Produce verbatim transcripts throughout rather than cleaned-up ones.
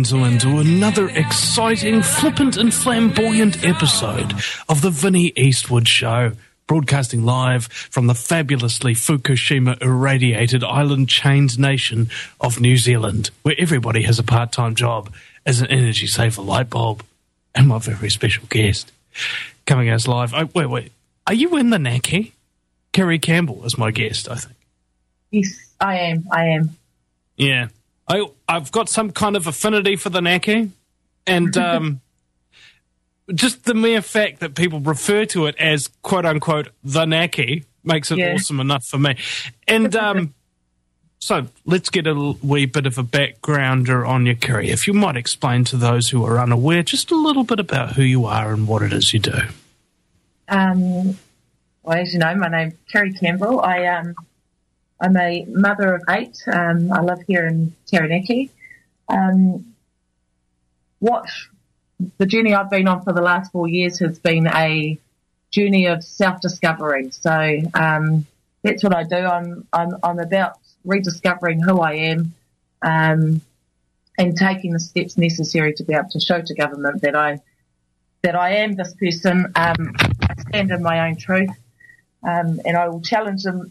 gentlemen, to another exciting, flippant and flamboyant episode of the Vinnie Eastwood Show, broadcasting live from the fabulously Fukushima-irradiated island-chained nation of New Zealand, where everybody has a part-time job as an energy-saver light bulb. And my very special guest, coming as live... Oh, wait, wait. Are you in the Naki? Kerry Campbell is my guest, I think. Yes, I am. I am. Yeah. I, I've got some kind of affinity for the Naki, and um, just the mere fact that people refer to it as quote-unquote the Naki makes it yeah. awesome enough for me. And um, so let's get a wee bit of a backgrounder on your career. If you might explain to those who are unaware just a little bit about who you are and what it is you do. Um, well, as you know, my name's Kerry Campbell. I... Um, I'm a mother of eight. Um, I live here in Taranaki. Um, what the journey I've been on for the last four years has been a journey of self-discovery. So um, that's what I do. I'm, I'm I'm about rediscovering who I am um, and taking the steps necessary to be able to show to government that I that I am this person. Um, I stand in my own truth, um, and I will challenge them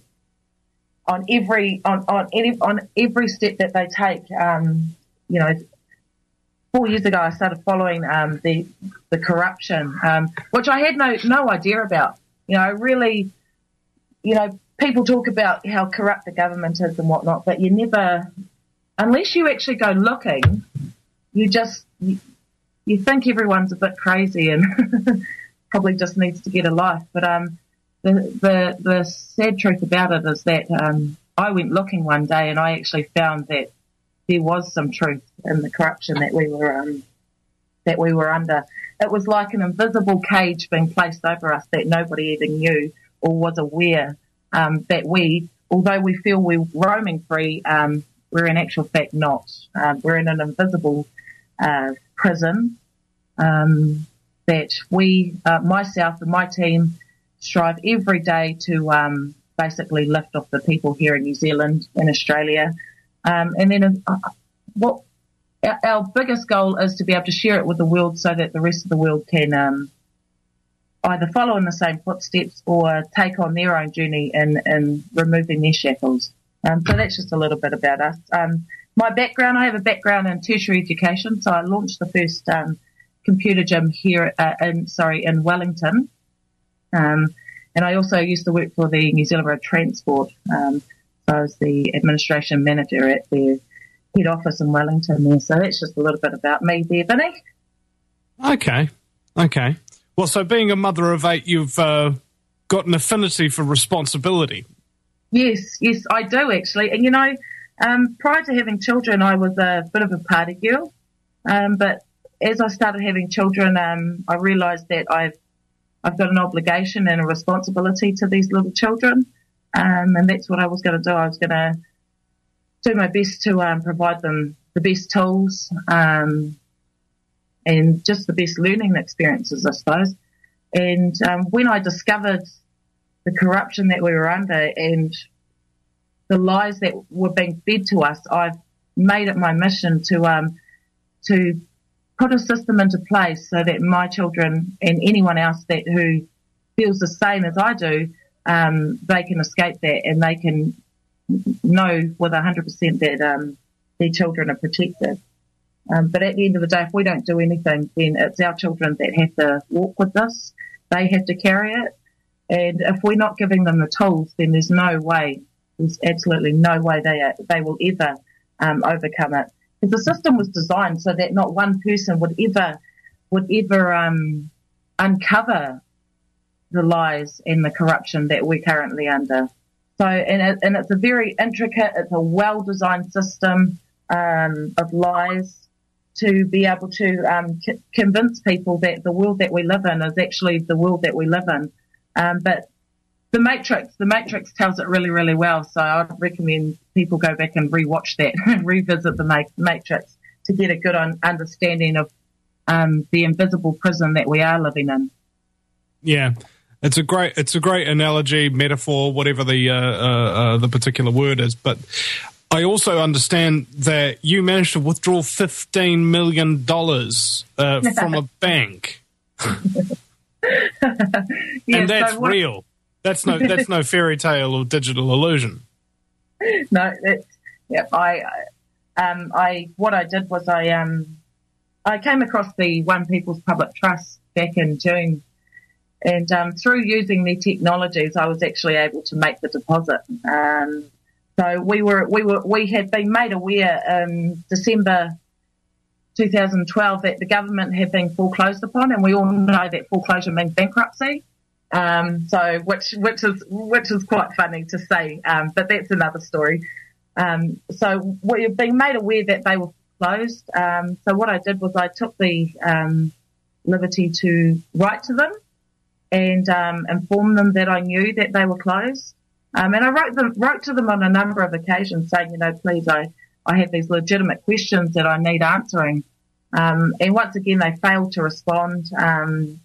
on every on on any on every step that they take. Um, you know, four years ago I started following um, the the corruption, um, which I had no no idea about. You know, I really, you know, people talk about how corrupt the government is and whatnot, but you never, unless you actually go looking, you just you, you think everyone's a bit crazy and probably just needs to get a life. But um. The, the the sad truth about it is that um, I went looking one day and I actually found that there was some truth in the corruption that we were um, that we were under. It was like an invisible cage being placed over us that nobody even knew or was aware um, that we, although we feel we're roaming free, um, we're in actual fact not. Um, we're in an invisible uh, prison um, that we, uh, myself and my team, strive every day to um, basically lift off the people here in New Zealand and Australia. Um, and then uh, what our, our biggest goal is to be able to share it with the world so that the rest of the world can um, either follow in the same footsteps or take on their own journey in, in removing their shackles. Um, so that's just a little bit about us. Um, my background, I have a background in tertiary education, so I launched the first um, computer gym here uh, in, sorry, in Wellington. Um, and I also used to work for the New Zealand Road Transport. Um, so I was the administration manager at their head office in Wellington there. So that's just a little bit about me there, Vinny. Okay, okay. Well, so being a mother of eight, you've uh, got an affinity for responsibility. Yes, yes, I do actually. And, you know, um, prior to having children, I was a bit of a party girl. Um, but as I started having children, um, I realised that I've I've got an obligation and a responsibility to these little children, um, and that's what I was going to do. I was going to do my best to um, provide them the best tools um, and just the best learning experiences, I suppose. And um, when I discovered the corruption that we were under and the lies that were being fed to us, I've made it my mission to um, to put a system into place so that my children and anyone else that who feels the same as I do, um, they can escape that and they can know with one hundred percent that um, their children are protected. Um, but at the end of the day, if we don't do anything, then it's our children that have to walk with this. They have to carry it. And if we're not giving them the tools, then there's no way, there's absolutely no way they are, they will ever um, overcome it. Because the system was designed so that not one person would ever would ever um, uncover the lies and the corruption that we're currently under. So, and, it, and it's a very intricate, it's a well-designed system um, of lies to be able to um, c- convince people that the world that we live in is actually the world that we live in. Um, but the Matrix, the Matrix tells it really, really well. So I'd recommend people go back and rewatch that and revisit the Matrix to get a good un- understanding of um, the invisible prison that we are living in. Yeah, it's a great, it's a great analogy, metaphor, whatever the uh, uh, uh, the particular word is. But I also understand that you managed to withdraw fifteen million dollars uh, from a bank. Yes, and that's so what, real. That's no that's no fairy tale or digital illusion. No, it's, yeah, I, um, I, what I did was I, um, I came across the One People's Public Trust back in June, and um, through using their technologies, I was actually able to make the deposit. Um, so we were, we were, we had been made aware in December two thousand twelve that the government had been foreclosed upon, and we all know that foreclosure means bankruptcy. Um, so which which is which is quite funny to say, um, but that's another story. Um, so we've been made aware that they were closed. Um, so what I did was I took the um, liberty to write to them and um, inform them that I knew that they were closed. Um, and I wrote them wrote to them on a number of occasions saying, you know, please, I, I have these legitimate questions that I need answering. Um, and once again, they failed to respond. Um,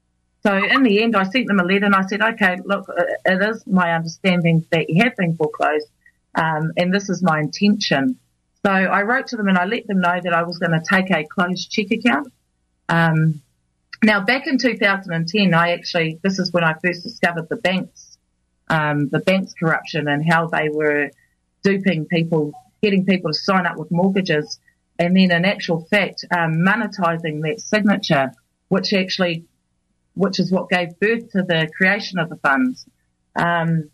So in the end, I sent them a letter and I said, okay, look, it is my understanding that you have been foreclosed, um, and this is my intention. So I wrote to them and I let them know that I was going to take a closed check account. Um, now, back in two thousand ten, I actually, this is when I first discovered the banks, um, the banks' corruption and how they were duping people, getting people to sign up with mortgages, and then in actual fact, um, monetizing that signature, which actually which is what gave birth to the creation of the funds. Um,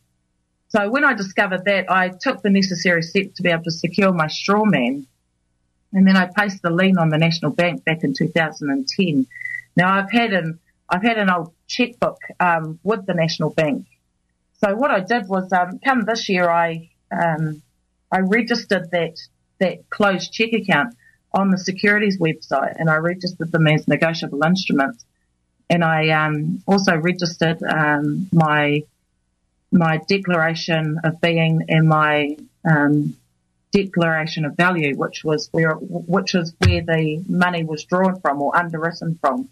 so when I discovered that, I took the necessary steps to be able to secure my straw man, and then I placed the lien on the National Bank back in two thousand ten. Now I've had an I've had an old checkbook um, with the National Bank. So what I did was, um, come this year, I um, I registered that that closed check account on the securities website, and I registered them as negotiable instruments. And I um, also registered um, my my declaration of being and my um, declaration of value, which was where which is where the money was drawn from or underwritten from.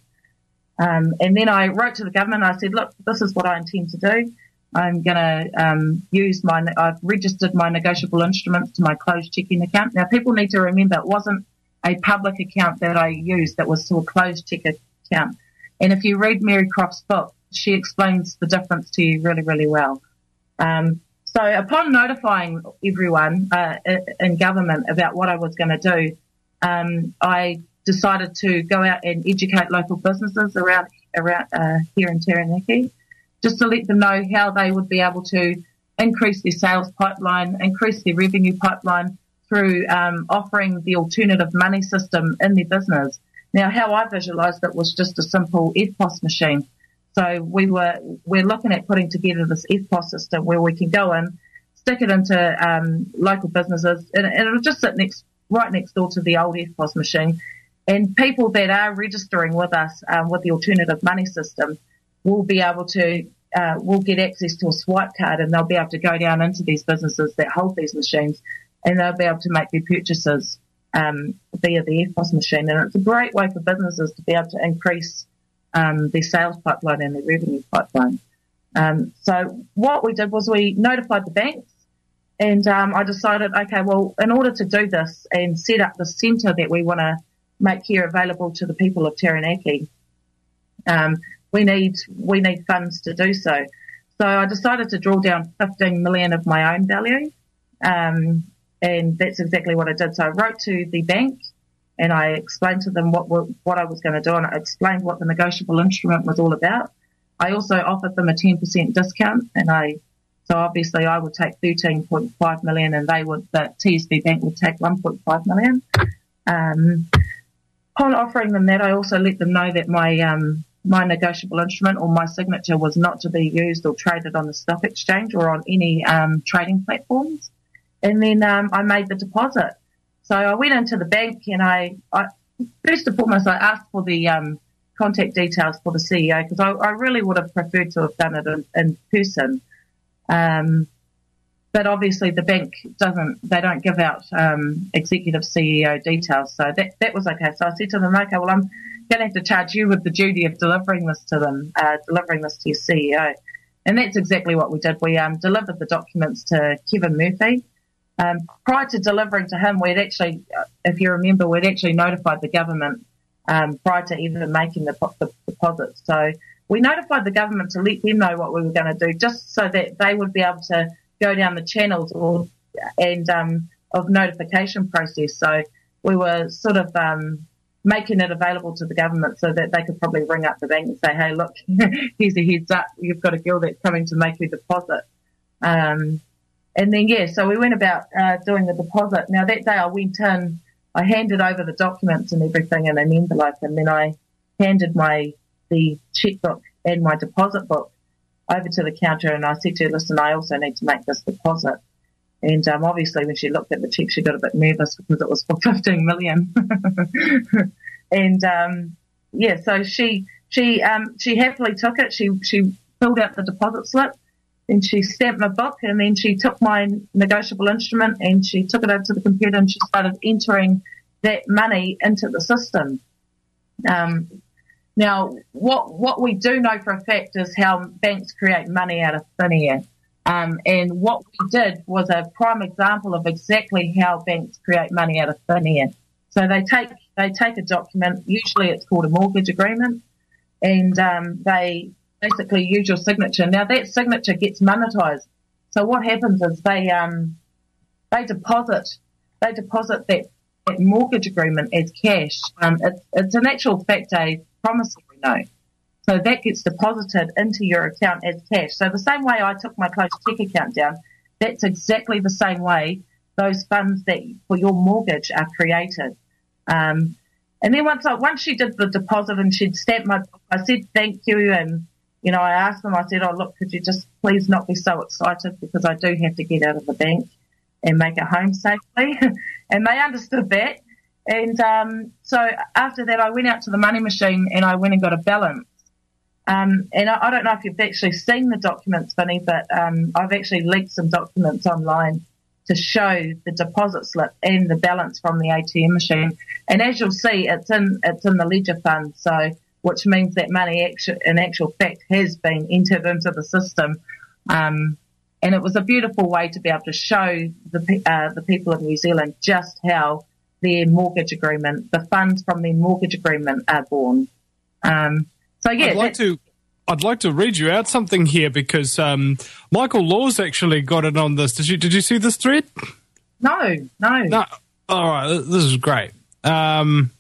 Um, and then I wrote to the government. I said, "Look, this is what I intend to do. I'm going to um, use my. I've registered my negotiable instruments to my closed checking account." Now, people need to remember it wasn't a public account that I used; that was to a closed check account. And if you read Mary Croft's book, she explains the difference to you really, really well. Um, so upon notifying everyone uh, in government about what I was going to do, um, I decided to go out and educate local businesses around around uh, here in Taranaki, just to let them know how they would be able to increase their sales pipeline, increase their revenue pipeline through um, offering the alternative money system in their business. Now, how I visualised it was just a simple F P O S machine. So we were we're looking at putting together this F P O S system where we can go in, stick it into um, local businesses, and, and it'll just sit next right next door to the old F P O S machine. And people that are registering with us um, with the alternative money system will be able to uh, will get access to a swipe card, and they'll be able to go down into these businesses that hold these machines, and they'll be able to make their purchases Um, via the F P O S machine. And it's a great way for businesses to be able to increase um, their sales pipeline and their revenue pipeline. Um, so what we did was we notified the banks, and um, I decided, okay, well, in order to do this and set up the centre that we want to make here available to the people of Taranaki, um, we need we need funds to do so. So I decided to draw down fifteen million of my own value. Um, And that's exactly what I did. So I wrote to the bank and I explained to them what what I was going to do, and I explained what the negotiable instrument was all about. I also offered them a ten percent discount, and I so obviously I would take thirteen point five million, and they would the T S B Bank would take one point five million. Um, upon offering them that, I also let them know that my um, my negotiable instrument or my signature was not to be used or traded on the stock exchange or on any um, trading platforms. And then um, I made the deposit. So I went into the bank and I, I first and foremost, I asked for the um, contact details for the C E O because I, I really would have preferred to have done it in, in person. Um, but obviously the bank doesn't, they don't give out um, executive C E O details. So that, that was okay. So I said to them, okay, well, I'm going to have to charge you with the duty of delivering this to them, uh, delivering this to your C E O. And that's exactly what we did. We um, delivered the documents to Kevin Murphy. Um, prior to delivering to him, we'd actually, if you remember, we'd actually notified the government um, prior to even making the, the deposit. So we notified the government to let them know what we were going to do, just so that they would be able to go down the channels or and um, of notification process. So we were sort of um, making it available to the government so that they could probably ring up the bank and say, hey, look, here's a heads up. You've got a girl that's coming to make your deposit. Um, and then, yeah, so we went about uh, doing the deposit. Now, that day I went in, I handed over the documents and everything in an envelope, and then I handed my the checkbook and my deposit book over to the counter, and I said to her, listen, I also need to make this deposit. And um, obviously when she looked at the cheque, she got a bit nervous because it was for fifteen million. And, um, yeah, so she she um, she happily took it. She she filled out the deposit slip, and she stamped my book, and then she took my negotiable instrument and she took it over to the computer and she started entering that money into the system. Um, now, what what we do know for a fact is how banks create money out of thin air. Um, and what we did was a prime example of exactly how banks create money out of thin air. So they take they take a document, usually it's called a mortgage agreement, and um, they basically use your signature. Now that signature gets monetized. So what happens is they um, they deposit they deposit that, that mortgage agreement as cash. Um, it's, it's an actual fact a promissory note. So that gets deposited into your account as cash. So the same way I took my closed cheque account down, that's exactly the same way those funds that for your mortgage are created. Um, and then once I, once she did the deposit and she'd stamped my, I said thank you, and you know I asked them, I said, oh look, could you just please not be so excited because I do have to get out of the bank and make it home safely, and they understood that. And um, so after that, I went out to the money machine and I went and got a balance. Um, and I, I don't know if you've actually seen the documents, Vinny, but um, I've actually leaked some documents online to show the deposit slip and the balance from the A T M machine. And as you'll see, it's in it's in the ledger fund, so which means that money actu- in actual fact has been entered into the system. Um, and it was a beautiful way to be able to show the uh, the people of New Zealand just how their mortgage agreement, the funds from their mortgage agreement are born. Um, so yeah, I'd like to. I'd like to read you out something here because um, Michael Laws actually got it on this. Did you Did you see this thread? No, no. No. All right, this is great. Um,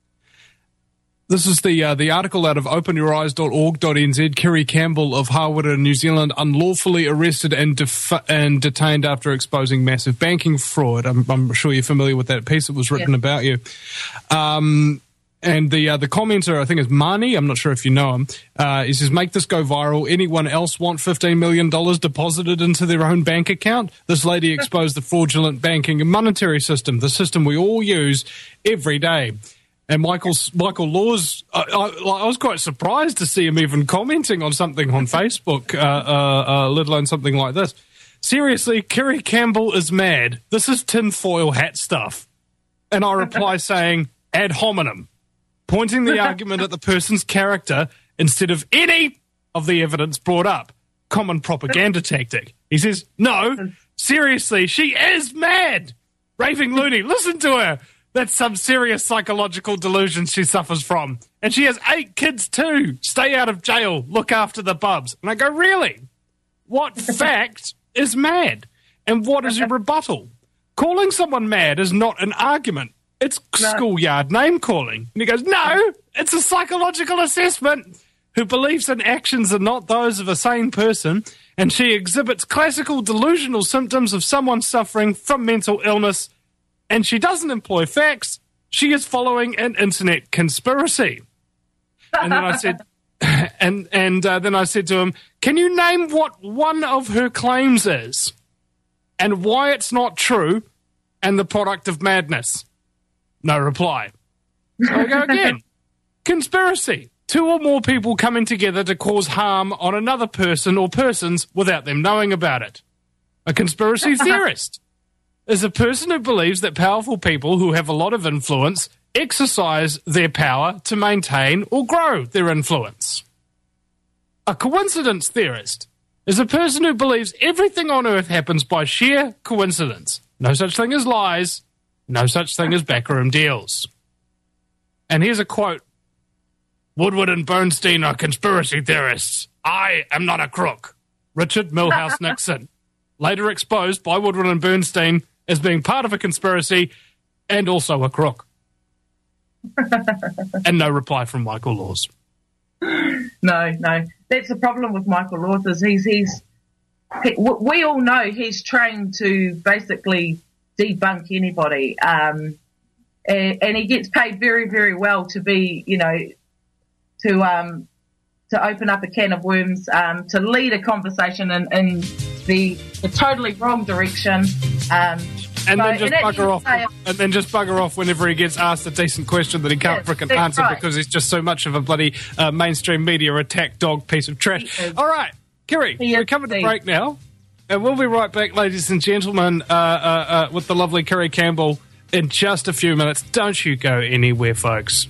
this is the uh, the article out of open your eyes dot org dot n z. Kerry Campbell of Hawera, New Zealand, unlawfully arrested and def- and detained after exposing massive banking fraud. I'm, I'm sure you're familiar with that piece that was written yeah. about you. Um, And the uh, the commenter, I think, is Marnie. I'm not sure if you know him. Uh, he says, make this go viral. Anyone else want fifteen million dollars deposited into their own bank account? This lady exposed the fraudulent banking and monetary system, the system we all use every day. And Michael, Michael Laws, I, I, I was quite surprised to see him even commenting on something on Facebook, uh, uh, uh, let alone something like this. Seriously, Kerry Campbell is mad. This is tinfoil hat stuff. And I reply saying, ad hominem, pointing the argument at the person's character instead of any of the evidence brought up. Common propaganda tactic. He says, no, seriously, she is mad. Raving loony, listen to her. That's some serious psychological delusion she suffers from. And she has eight kids too. Stay out of jail. Look after the bubs. And I go, really? What fact is mad? And what is your rebuttal? Calling someone mad is not an argument. It's no. schoolyard name calling. And he goes, no, it's a psychological assessment. Who believes in actions are not those of a sane person, and she exhibits classical delusional symptoms of someone suffering from mental illness, and she doesn't employ facts. She is following an internet conspiracy. And then I said, and and uh, then I said to him, can you name what one of her claims is, and why it's not true, and the product of madness? No reply. So I go again. Conspiracy. Two or more people coming together to cause harm on another person or persons without them knowing about it. A conspiracy theorist is a person who believes that powerful people who have a lot of influence exercise their power to maintain or grow their influence. A coincidence theorist is a person who believes everything on earth happens by sheer coincidence. No such thing as lies. No such thing as backroom deals. And here's a quote. Woodward and Bernstein are conspiracy theorists. I am not a crook. Richard Milhouse Nixon. Later exposed by Woodward and Bernstein as being part of a conspiracy and also a crook. And no reply from Michael Laws. No, no. That's the problem with Michael Laws is he's, he's he, we all know he's trained to basically debunk anybody. Um, and, and he gets paid very, very well to be, you know, to um, to open up a can of worms, um, to lead a conversation in, in the, the totally wrong direction. Um, and so, then just and bugger off, say, and then just bugger off whenever he gets asked a decent question that he can't yes, frickin' answer right. because he's just so much of a bloody uh, mainstream media attack dog piece of trash. All right, Kerry, we're coming to break now, and we'll be right back, ladies and gentlemen, uh, uh, uh, with the lovely Kerry Campbell in just a few minutes. Don't you go anywhere, folks.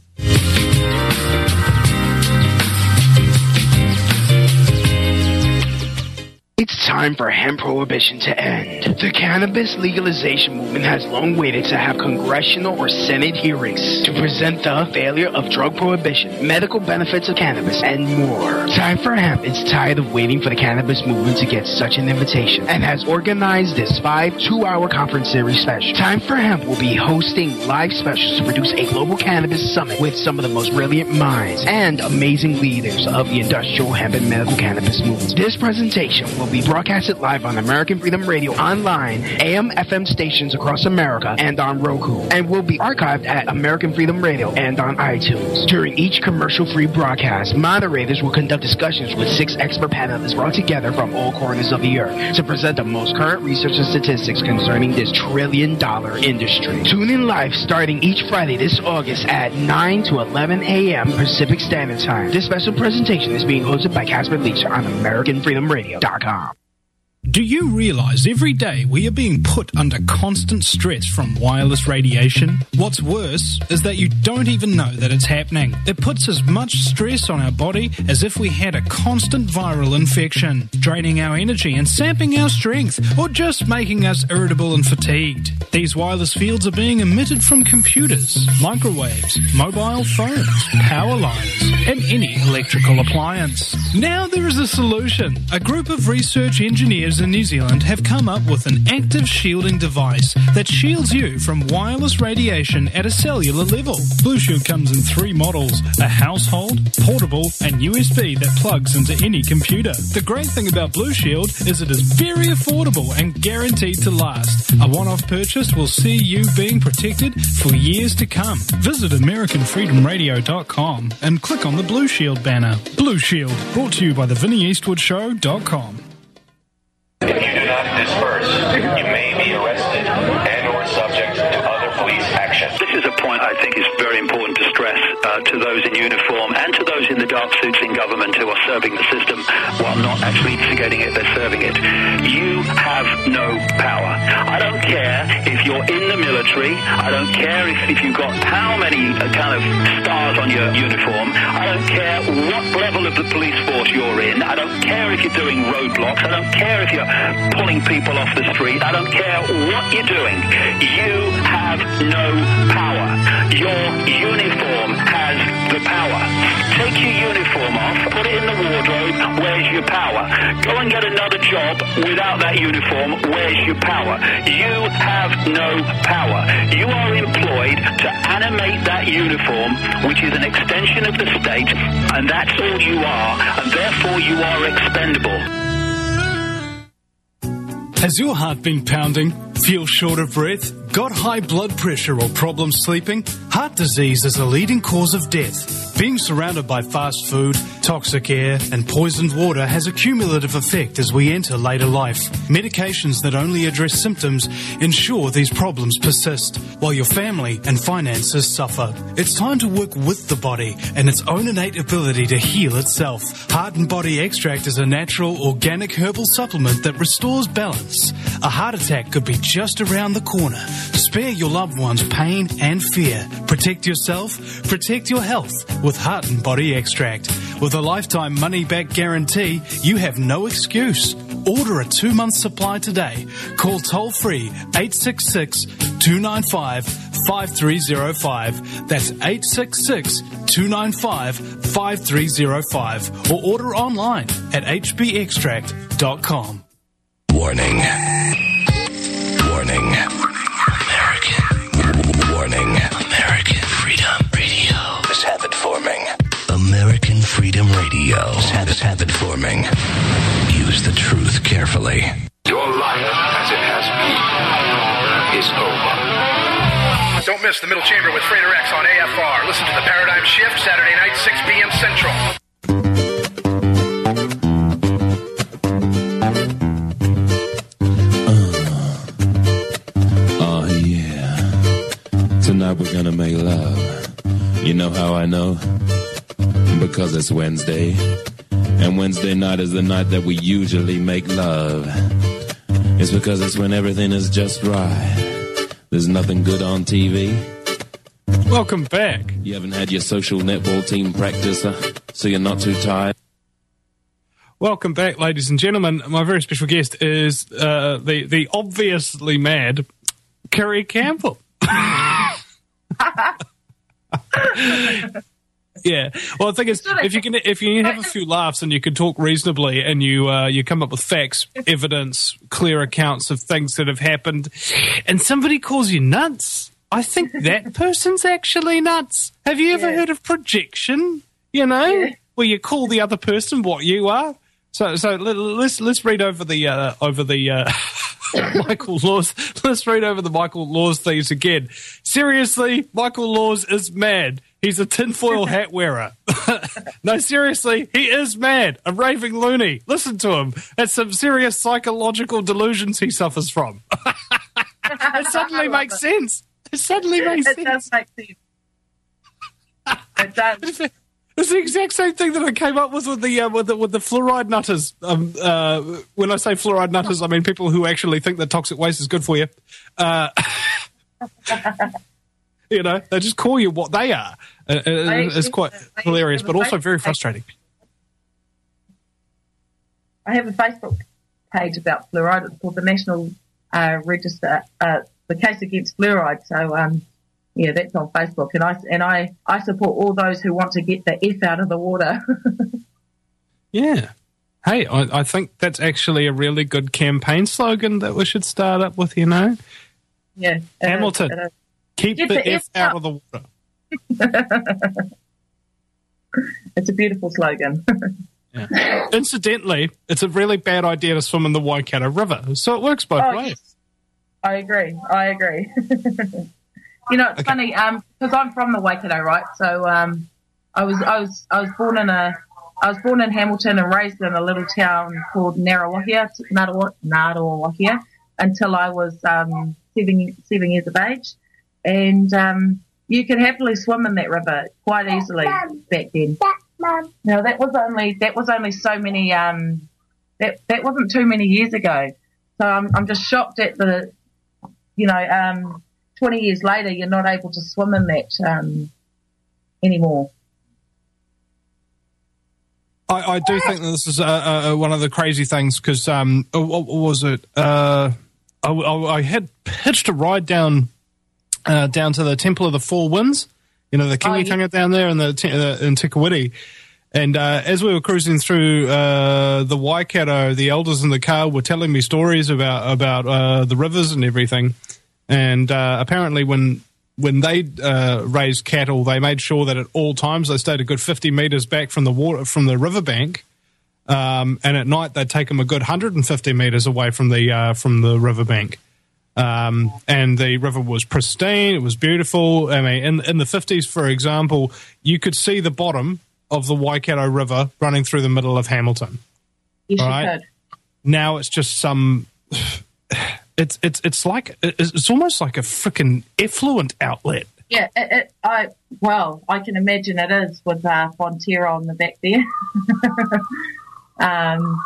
It's time for hemp prohibition to end. The cannabis legalization movement has long waited to have congressional or Senate hearings to present the failure of drug prohibition, medical benefits of cannabis, and more. Time for Hemp is tired of waiting for the cannabis movement to get such an invitation and has organized this five two-hour conference series special. Time for Hemp will be hosting live specials to produce a global cannabis summit with some of the most brilliant minds and amazing leaders of the industrial hemp and medical cannabis movement. This presentation will be broadcasted live on American Freedom Radio online, A M F M stations across America, and on Roku, and will be archived at American Freedom Radio and on iTunes. During each commercial-free broadcast, moderators will conduct discussions with six expert panelists brought together from all corners of the earth to present the most current research and statistics concerning this trillion-dollar industry. Tune in live starting each Friday this August at nine to eleven a.m. Pacific Standard Time. This special presentation is being hosted by Casper Leeser on American Freedom Radio dot com. Do you realize every day we are being put under constant stress from wireless radiation? What's worse is that you don't even know that it's happening. It puts as much stress on our body as if we had a constant viral infection, draining our energy and sapping our strength, or just making us irritable and fatigued. These wireless fields are being emitted from computers, microwaves, mobile phones, power lines, and any electrical appliance. Now there is a solution. A group of research engineers in New Zealand have come up with an active shielding device that shields you from wireless radiation at a cellular level. Blue Shield comes in three models, a household, portable, and U S B that plugs into any computer. The great thing about Blue Shield is it is very affordable and guaranteed to last. A one-off purchase will see you being protected for years to come. Visit American Freedom Radio dot com and click on the Blue Shield banner. Blue Shield, brought to you by the Vinnie Eastwood Show dot com. If you do not disperse, you may be arrested and or subject to other police action. This is a point I think is very important to stress uh, to those in uniform and to those in the dark suits in government who are serving the system while not actually instigating it, they're serving it. You have no power. I don't care if you're in the military. I don't care if, if you've got how many uh, kind of stars on your uniform. I don't care what level of the police force you're in. I don't care if you're doing roadblocks. I don't care if you're pulling people off the street. I don't care what you're doing. You have no power. Your uniform has the power. Take your uniform off, put it in the wardrobe. Where's your power? Go and get another job without that uniform. Where's your power? You have no power. You are employed to animate that uniform, which is an extension of the state, and that's all you are, and therefore you are expendable. Has your heart been pounding? Feel short of breath? Got high blood pressure or problems sleeping? Heart disease is a leading cause of death. Being surrounded by fast food, toxic air, and poisoned water has a cumulative effect as we enter later life. Medications that only address symptoms ensure these problems persist, while your family and finances suffer. It's time to work with the body and its own innate ability to heal itself. Heart and Body Extract is a natural, organic herbal supplement that restores balance. A heart attack could be just around the corner. Spare your loved ones pain and fear. Protect yourself, protect your health with Heart and Body Extract. With a lifetime money-back guarantee, you have no excuse. Order a two-month supply today. Call toll-free eight six six, two nine five, five three zero five. That's eight six six, two nine five, five three zero five. Or order online at h b extract dot com. Warning. Warning. American. Warning. American Freedom Radio. This habit forming. American Freedom Radio. This habit, habit forming. Use the truth carefully. Your life, as it has been, is over. Don't miss the Middle Chamber with Frater X on A F R. Listen to the Paradigm Shift Saturday night, six p.m. Central. Tonight we're gonna make love. You know how I know? Because it's Wednesday. And Wednesday night is the night that we usually make love. It's because it's when everything is just right. There's nothing good on T V. Welcome back. You haven't had your social netball team practice, uh, so you're not too tired. Welcome back, ladies and gentlemen. My very special guest is uh, the, the obviously mad Kerry Campbell. Yeah. Well, the thing is, if you can, if you have a few laughs and you can talk reasonably, and you uh, you come up with facts, evidence, clear accounts of things that have happened, and somebody calls you nuts, I think that person's actually nuts. Have you ever yeah. heard of projection? You know, yeah. where you call the other person what you are. So, so let's let's read over the uh, over the. Uh, Michael Laws. Let's read over the Michael Laws things again. Seriously, Michael Laws is mad. He's a tinfoil hat wearer. No, seriously, he is mad. A raving loony. Listen to him. That's some serious psychological delusions he suffers from. It suddenly makes it. sense. It suddenly makes it sense. It does make sense. It does. It's the exact same thing that I came up with with the uh, with the, with the fluoride nutters. Um, uh, when I say fluoride nutters, I mean people who actually think that toxic waste is good for you. Uh, you know, they just call you what they are. Uh, it's quite hilarious, but also very frustrating. I have a Facebook page about fluoride. It's called the National uh, Register, uh, the Case Against Fluoride. So. Um, Yeah, that's on Facebook, and I and I, I support all those who want to get the F out of the water. Yeah. Hey, I, I think that's actually a really good campaign slogan that we should start up with, you know? Yeah. Hamilton, uh, uh, keep the, the F, F out. out of the water. It's a beautiful slogan. Yeah. Incidentally, it's a really bad idea to swim in the Waikato River, so it works both oh, ways. Yes. I agree. I agree. You know, it's okay. funny um, because I'm from the Waikato, right? So um, I was I was I was born in a I was born in Hamilton and raised in a little town called Ngarawahia, Ngarawahia, until I was um, seven seven years of age, and um, you could happily swim in that river quite easily back then. Now that was only that was only so many um, that that wasn't too many years ago. So I'm I'm just shocked at the you know. Um, twenty years later, you're not able to swim in that um, anymore. I, I do think that this is uh, uh, one of the crazy things because, um, what was it? Uh, I, I had hitched a ride down uh, down to the Temple of the Four Winds, you know, the Kingitunga oh, yeah. down there in, the, uh, in Te Kuiti. And uh, as we were cruising through uh, the Waikato, the elders in the car were telling me stories about, about uh, the rivers and everything. And uh, apparently when when they uh, raised cattle, they made sure that at all times they stayed a good fifty metres back from the water from the riverbank, um, and at night they'd take them a good one hundred fifty metres away from the uh, from the riverbank. Um, and the river was pristine; it was beautiful. I mean, in in the fifties, for example, you could see the bottom of the Waikato River running through the middle of Hamilton. Yes, right? you could. Now it's just some. It's it's it's like it's almost like a freaking effluent outlet. Yeah, it, it, I well, I can imagine it is with uh, Fonterra on the back there. um,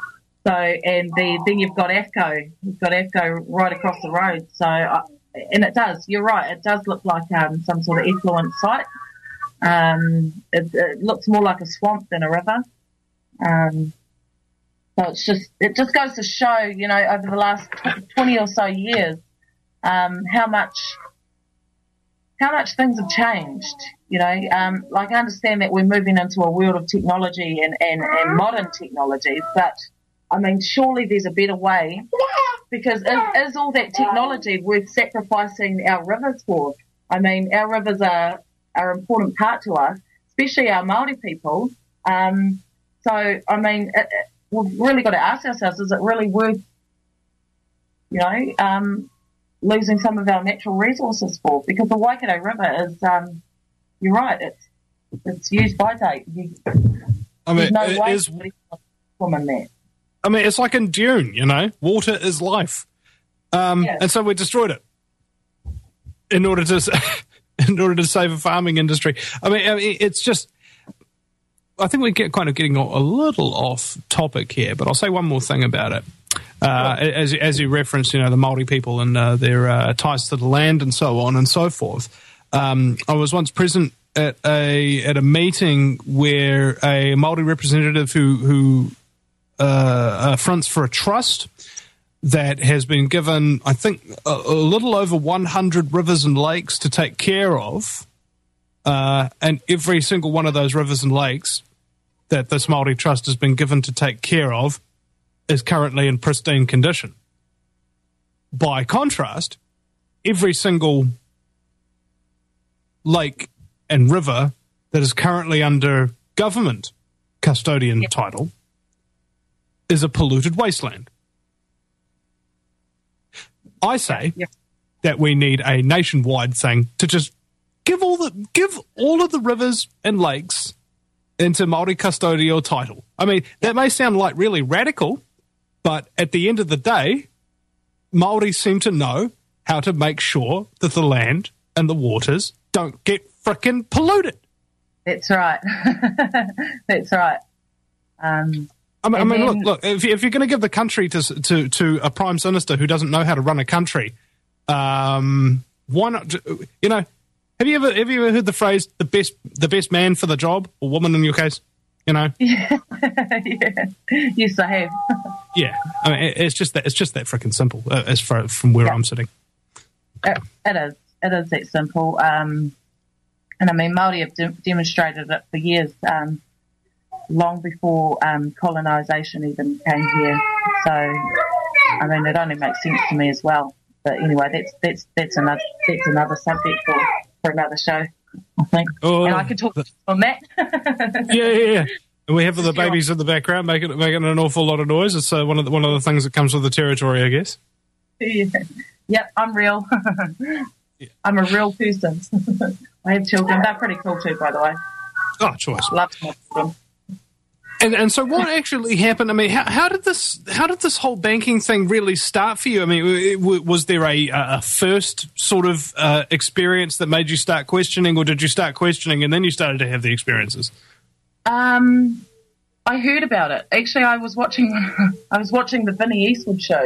So, and the, then you've got AFCO. You've got AFCO right across the road. So, uh, and it does, you're right, it does look like um, some sort of effluent site. Um, it, it looks more like a swamp than a river. Um, so it's just, it just goes to show, you know, over the last twenty or so years, um, how much, how much things have changed. You know, um, like I understand that we're moving into a world of technology and, and, and modern technologies, but I mean, surely there's a better way, because is, is all that technology worth sacrificing our rivers for? I mean, our rivers are, are an important part to us, especially our Māori people. Um, so, I mean, it, it, we've really got to ask ourselves, is it really worth, you know, um, losing some of our natural resources for? Because the Waikato River is, um, you're right, it's it's used by date. You, I mean, there's no it way is, to swim in that. I mean, it's like in Dune, you know, water is life. Um, Yeah. And so we destroyed it in order to in order to save a farming industry. I mean, I mean, it's just, I think we get kind of getting a little off topic here, but I'll say one more thing about it. Uh, as, as you referenced, you know, the Māori people and uh, their uh, ties to the land and so on and so forth. Um, I was once present at a at a meeting where a Māori representative who who uh, uh, fronts for a trust that has been given, I think, a, a little over one hundred rivers and lakes to take care of, uh, and every single one of those rivers and lakes that this Māori trust has been given to take care of is currently in pristine condition. By contrast, every single lake and river that is currently under government custodian Yeah. title is a polluted wasteland. I say Yeah. that we need a nationwide thing to just give all the give all of the rivers and lakes into Māori custodial title. I mean, that may sound like really radical, but at the end of the day, Māori seem to know how to make sure that the land and the waters don't get frickin' polluted. That's right. That's right. Um, I mean, I And mean then- look, look. If, if you're going to give the country to to to a prime minister who doesn't know how to run a country, um, why not? You know, have you ever have you ever heard the phrase "the best the best man for the job" or woman in your case? You know. yeah. Yes, I have. Yeah, I mean, it, it's just that it's just that freaking simple uh, as far from where Yeah. I'm sitting. It, it is. It is that simple. Um, and I mean, Māori have de- demonstrated it for years, um, long before um, colonisation even came here. So, I mean, it only makes sense to me as well. But anyway, that's that's that's another that's another subject for, for another show, I think. Oh, and I could talk on that. Yeah, yeah, yeah. And we have the babies in the background making making an awful lot of noise. It's uh, one of the, one of the things that comes with the territory, I guess. Yeah. Yep, I'm real. I'm a real person. I have children. They're pretty cool too, by the way. Oh, choice. Love my children. And and so what actually happened? I mean, how, how did this how did this whole banking thing really start for you? I mean, w- w- was there a, a first sort of uh, experience that made you start questioning, or did you start questioning and then you started to have the experiences? Um, I heard about it. Actually, I was watching. I was watching the Vinnie Eastwood show.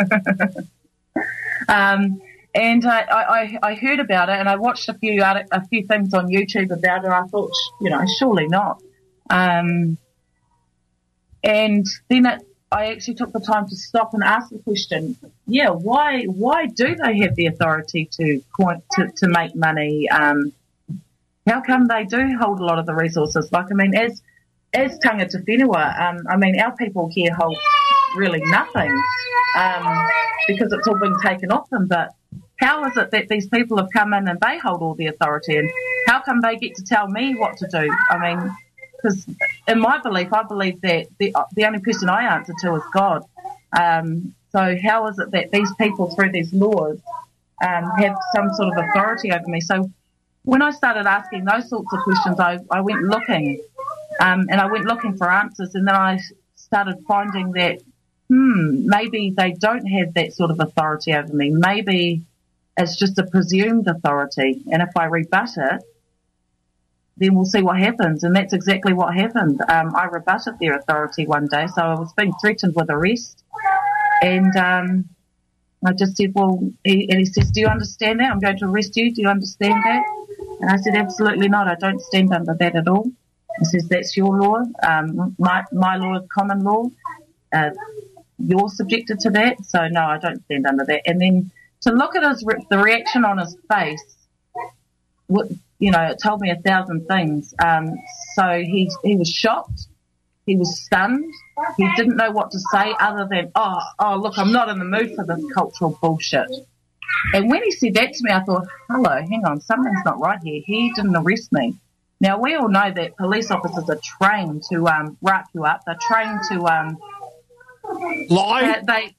um, and I, I, I heard about it, and I watched a few a few things on YouTube about it. And I thought, you know, surely not. Um, and then it, I actually took the time to stop and ask the question: yeah, why why do they have the authority to point to, to make money? Um, how come they do hold a lot of the resources? Like, I mean, as as tangata whenua, um, I mean, our people here hold really nothing um, because it's all been taken off them. But how is it that these people have come in and they hold all the authority? And how come they get to tell me what to do? I mean, because in my belief, I believe that the, the only person I answer to is God. Um, so how is it that these people, through these laws, um, have some sort of authority over me? So when I started asking those sorts of questions, I, I went looking, um, and I went looking for answers, and then I started finding that, hmm, maybe they don't have that sort of authority over me. Maybe it's just a presumed authority, and if I rebut it, then we'll see what happens. And that's exactly what happened. Um, I rebutted their authority one day, so I was being threatened with arrest. And um, I just said, well, he, and he says, do you understand that? I'm going to arrest you. Do you understand that? And I said, absolutely not. I don't stand under that at all. He says, that's your law. Um, my, my law is common law. Uh, you're subjected to that. So, no, I don't stand under that. And then to look at his re- the reaction on his face, what, you know, it told me a thousand things. Um, so he he was shocked. He was stunned. He didn't know what to say other than, oh, oh, look, I'm not in the mood for this cultural bullshit. And when he said that to me, I thought, hello, hang on, something's not right here. He didn't arrest me. Now, we all know that police officers are trained to um, wrap you up. They're trained to... Um, Lie? They,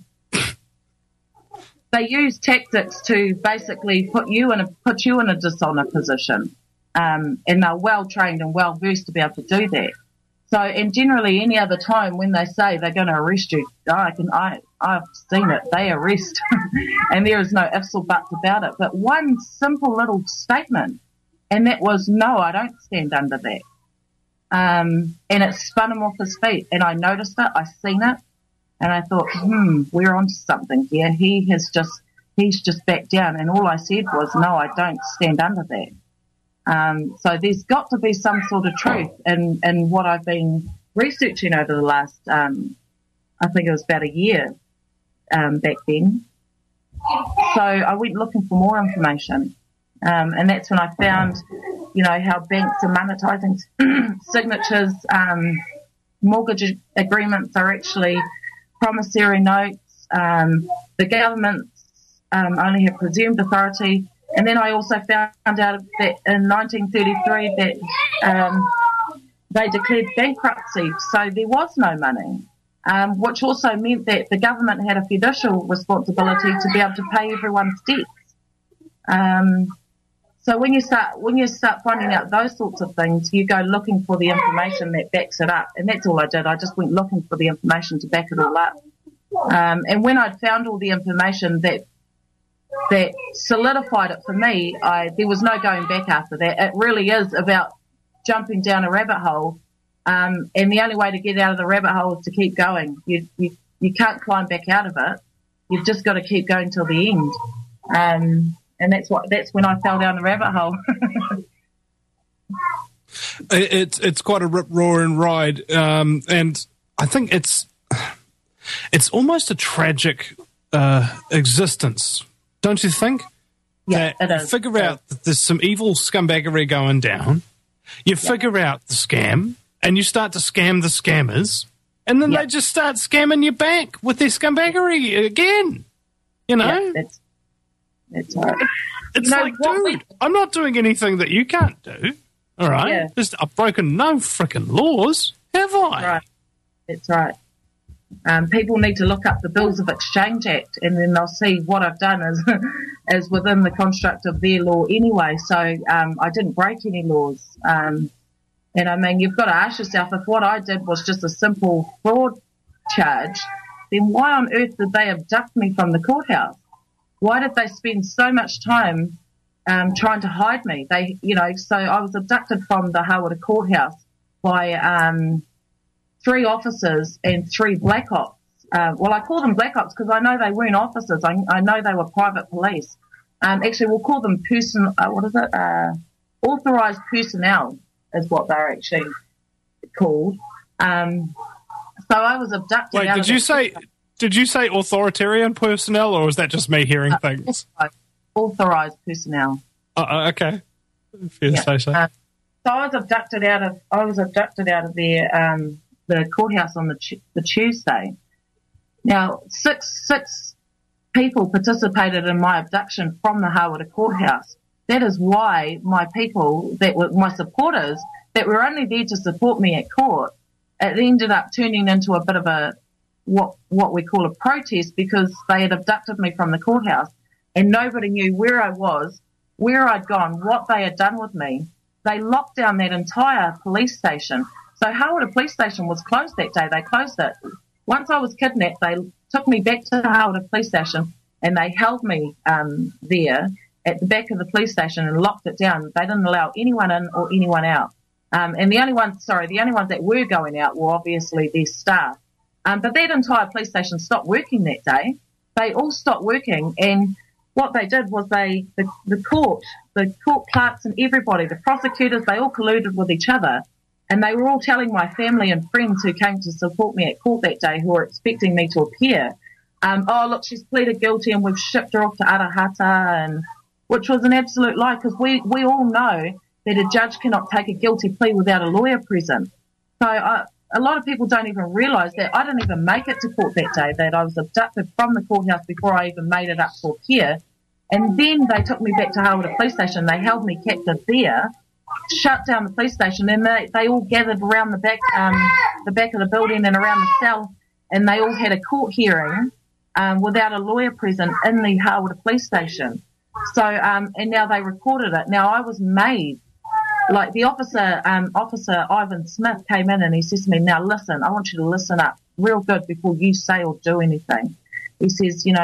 they use tactics to basically put you in a, put you in a dishonor position. Um, and they're well trained and well versed to be able to do that. So, and generally any other time when they say they're going to arrest you, I can, I, I've seen it, they arrest. And there is no ifs or buts about it. But one simple little statement, and that was, no, I don't stand under that. Um, and it spun him off his feet. And I noticed it, I seen it, and I thought, hmm, we're onto something here. He has just, he's just backed down. And all I said was, no, I don't stand under that. Um, so there's got to be some sort of truth in, in what I've been researching over the last, um, I think it was about a year um, back then. So I went looking for more information. Um, and that's when I found, you know, how banks are monetizing signatures. Um, mortgage agreements are actually promissory notes. Um, the governments um, only have presumed authority. And then I also found out that in nineteen thirty-three that um, they declared bankruptcy, so there was no money, um, which also meant that the government had a fiducial responsibility to be able to pay everyone's debts. Um, so when you start when you start finding out those sorts of things, you go looking for the information that backs it up, and that's all I did. I just went looking for the information to back it all up. Um, and when I'd found all the information that that solidified it for me, I, there was no going back after that. It really is about jumping down a rabbit hole, um, and the only way to get out of the rabbit hole is to keep going. You, you, you can't climb back out of it. You've just got to keep going till the end. Um, and that's what, that's when I fell down the rabbit hole. It's it's quite a rip-roaring ride, um, and I think it's it's almost a tragic uh, existence, don't you think? Yeah, that it is. Figure out that there's some evil scumbaggery going down. You figure yeah. out the scam, and you start to scam the scammers, and then yeah. they just start scamming you back with their scumbaggery again. You know, yeah, that's that's right. It's you know, like, dude, we, I'm not doing anything that you can't do. All right, yeah. just I've broken no freaking laws, have I? Right, that's right. Um, people need to look up the Bills of Exchange Act, and then they'll see what I've done is is within the construct of their law anyway. So um, I didn't break any laws. Um, and I mean, you've got to ask yourself, if what I did was just a simple fraud charge, then why on earth did they abduct me from the courthouse? Why did they spend so much time um, trying to hide me? They, you know, so I was abducted from the Hawera courthouse by um, three officers and three black ops. Uh, well, I call them black ops because I know they weren't officers. I, I know they were private police. Um, actually, we'll call them person. Uh, what is it? Uh, authorised personnel is what they're actually called. Um, so I was abducted. Wait, out did of you the say? courthouse. Did you say authoritarian personnel, or was that just me hearing Uh, things? Authorised personnel. Uh, okay, fair Yeah. to say so. Uh, so I was abducted out of. I was abducted out of their um, the courthouse on the tu- the Tuesday. Now, six six people participated in my abduction from the Hawera courthouse. That is why my people, that were my supporters, that were only there to support me at court, it ended up turning into a bit of a what what we call a protest, because they had abducted me from the courthouse and nobody knew where I was, where I'd gone, what they had done with me. They locked down that entire police station. So Hawera police station was closed that day. They closed it. Once I was kidnapped, they took me back to the Hawera police station and they held me um, there. at the back of the police station and locked it down. They didn't allow anyone in or anyone out. Um, and the only ones, sorry, the only ones that were going out were obviously their staff. Um, but that entire police station stopped working that day. They all stopped working, and what they did was they, the, the court, the court clerks and everybody, the prosecutors, they all colluded with each other, and they were all telling my family and friends who came to support me at court that day, who were expecting me to appear, um, oh, look, she's pleaded guilty and we've shipped her off to Arahata, and which was an absolute lie, because we, we all know that a judge cannot take a guilty plea without a lawyer present. So I, a lot of people don't even realise that I didn't even make it to court that day, that I was abducted from the courthouse before I even made it up to appear. And then they took me back to Hawera Police Station. They held me captive there, shut down the police station, and they, they all gathered around the back, um, the back of the building and around the cell, and they all had a court hearing um, without a lawyer present in the Hawera Police Station. So, um, and now they recorded it. Now I was made. Like the officer, um, Officer Ivan Smith came in and he says to me, now listen, I want you to listen up real good before you say or do anything. He says, you know,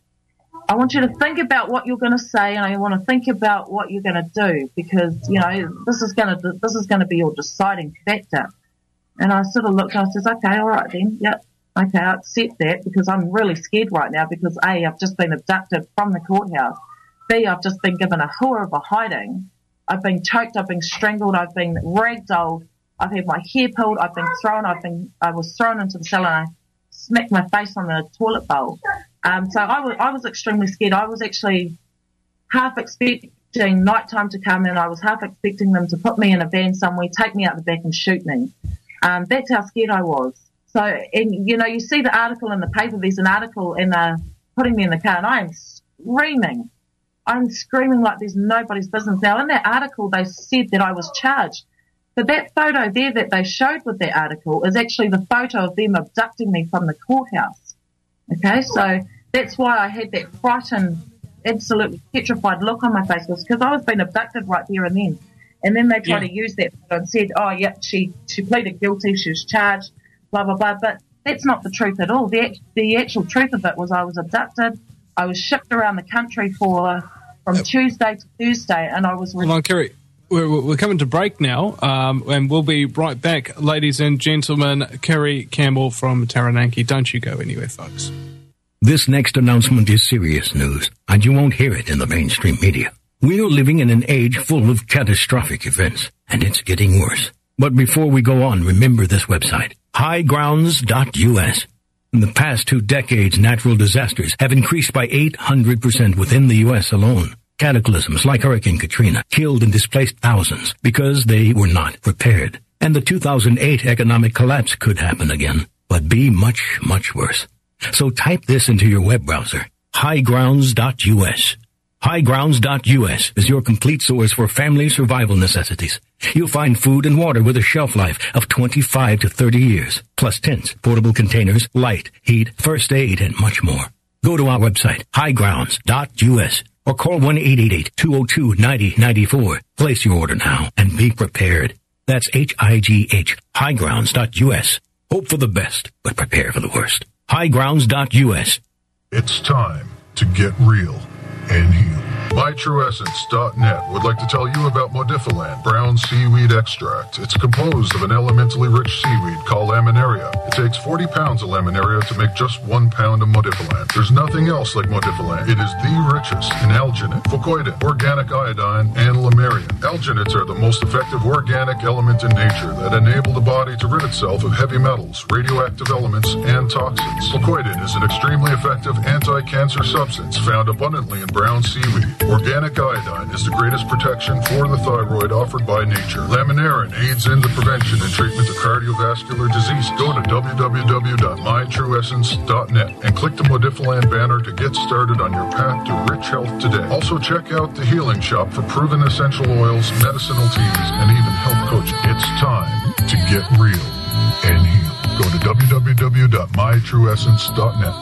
I want you to think about what you're going to say, and I want to think about what you're going to do, because, you know, this is going to, this is going to be your deciding factor. And I sort of looked and I says, okay, all right then. Yep. Okay. I accept that, because I'm really scared right now, because A, I've just been abducted from the courthouse. B, I've just been given a hua of a hiding. I've been choked, I've been strangled, I've been ragdolled, I've had my hair pulled, I've been thrown, I've been, I was thrown into the cell and I smacked my face on the toilet bowl. Um, so I was, I was extremely scared. I was actually half expecting nighttime to come in. I was half expecting them to put me in a van somewhere, take me out the back and shoot me. Um, that's how scared I was. So, and you know, you see the article in the paper, there's an article and they're putting me in the car and I am screaming. I'm screaming like there's nobody's business. Now, in that article, they said that I was charged. But that photo there that they showed with that article is actually the photo of them abducting me from the courthouse. Okay, so that's why I had that frightened, absolutely petrified look on my face, was because I was being abducted right there and then. And then they tried yeah. to use that photo and said, oh, yeah, she, she pleaded guilty, she was charged, blah, blah, blah. But that's not the truth at all. The, the actual truth of it was I was abducted. I was shipped around the country for from Tuesday to Thursday, and I was... Hold on, Kerry. We're, we're coming to break now, um, and we'll be right back. Ladies and gentlemen, Kerry Campbell from Taranaki. Don't you go anywhere, folks. This next announcement is serious news, and you won't hear it in the mainstream media. We're living in an age full of catastrophic events, and it's getting worse. But before we go on, remember this website, high grounds dot U S. In the past two decades, natural disasters have increased by eight hundred percent within the U S alone. Cataclysms like Hurricane Katrina killed and displaced thousands because they were not prepared. And the two thousand eight economic collapse could happen again, but be much, much worse. So type this into your web browser, high grounds dot U S. high grounds dot U S is your complete source for family survival necessities. You'll find food and water with a shelf life of twenty-five to thirty years, plus tents, portable containers, light, heat, first aid, and much more. Go to our website, high grounds dot U S, or call one eight eight eight, two oh two, nine oh nine four. Place your order now and be prepared. That's H I G H, high grounds dot U S. Hope for the best, but prepare for the worst. high grounds dot U S. It's time to get real and heal. my true essence dot net would like to tell you about Modifilan brown seaweed extract. It's composed of an elementally rich seaweed called laminaria. It takes forty pounds of laminaria to make just one pound of Modifilan. There's nothing else like Modifilan. It is the richest in alginate, fucoidin, organic iodine, and lamarian. Alginates are the most effective organic element in nature that enable the body to rid itself of heavy metals, radioactive elements, and toxins. Fucoidin is an extremely effective anti-cancer substance found abundantly in brown seaweed. Organic iodine is the greatest protection for the thyroid offered by nature. Laminarin aids in the prevention and treatment of cardiovascular disease. Go to w w w dot my true essence dot net and click the Modifilan banner to get started on your path to rich health today. Also check out the Healing Shop for proven essential oils, medicinal teas, and even health coaching. It's time to get real and heal. Go to w w w dot my true essence dot net.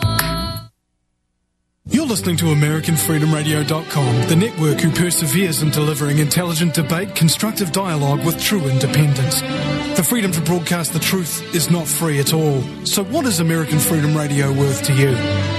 You're listening to American Freedom Radio dot com, the network who perseveres in delivering intelligent debate, constructive dialogue with true independence. The freedom to broadcast the truth is not free at all. So what is American Freedom Radio worth to you?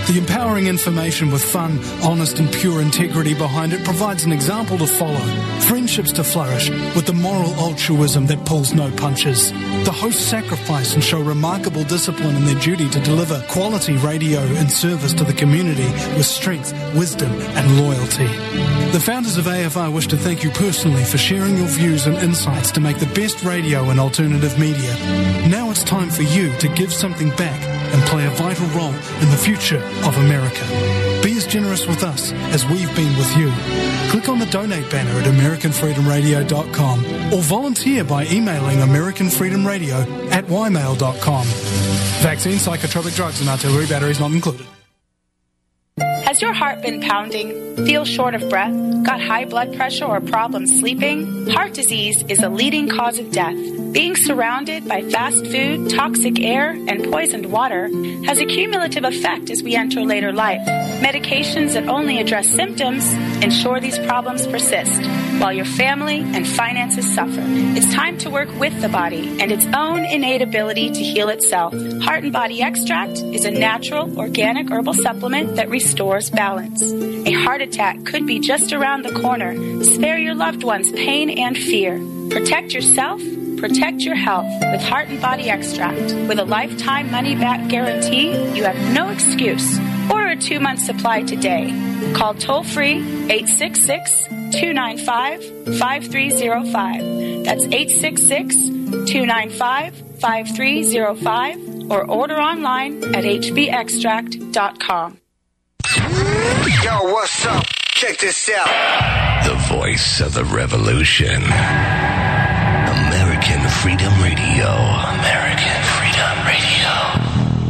The empowering information with fun, honest and pure integrity behind it provides an example to follow. Friendships to flourish with the moral altruism that pulls no punches. The hosts sacrifice and show remarkable discipline in their duty to deliver quality radio and service to the community with strength, wisdom and loyalty. The founders of A F R wish to thank you personally for sharing your views and insights to make the best radio and alternative media. Now it's time for you to give something back and play a vital role in the future of America. Be as generous with us as we've been with you. Click on the donate banner at american freedom radio dot com or volunteer by emailing american freedom radio at y mail dot com. Vaccine, psychotropic drugs and artillery batteries not included. Has your heart been pounding? Feel short of breath? Got high blood pressure or problems sleeping? Heart disease is a leading cause of death. Being surrounded by fast food, toxic air, and poisoned water has a cumulative effect as we enter later life. Medications that only address symptoms ensure these problems persist, while your family and finances suffer. It's time to work with the body and its own innate ability to heal itself. Heart and Body Extract is a natural, organic herbal supplement that restores balance. A heart attack could be just around the corner. Spare your loved ones pain and fear. Protect yourself. Protect your health with Heart and Body Extract. With a lifetime money-back guarantee, you have no excuse. Order a two-month supply today. Call toll-free eight six six, two nine five, five three zero five. That's eight six six, two nine five, five three zero five or order online at h b extract dot com. Yo, what's up? Check this out. The voice of the revolution. American Freedom Radio. American Freedom Radio.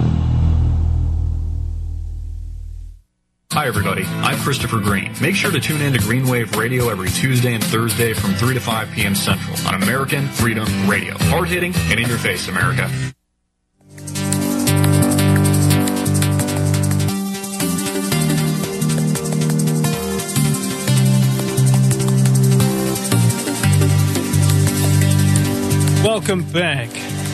Hi, everybody. I'm Christopher Green. Make sure to tune in to Green Wave Radio every Tuesday and Thursday from three to five p.m. Central on American Freedom Radio. Hard-hitting and in your face, America. Welcome back.